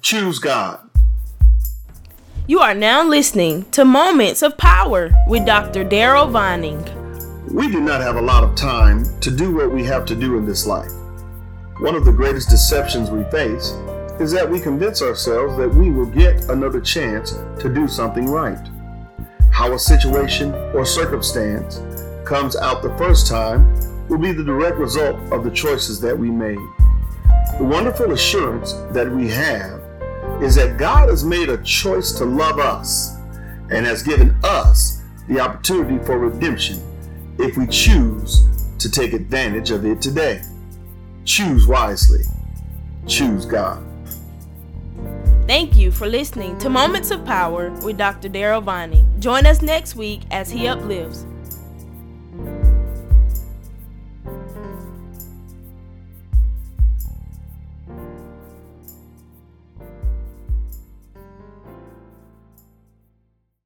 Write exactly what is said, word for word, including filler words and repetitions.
Choose God. You are now listening to Moments of Power with Doctor Daryl Vining. We do not have a lot of time to do what we have to do in this life. One of the greatest deceptions we face is that we convince ourselves that we will get another chance to do something right. How a situation or circumstance comes out the first time will be the direct result of the choices that we made. The wonderful assurance that we have is that God has made a choice to love us and has given us the opportunity for redemption if we choose to take advantage of it today. Choose wisely. Choose God. Thank you for listening to Moments of Power with Doctor Daryl Vining. Join us next week as he uplifts.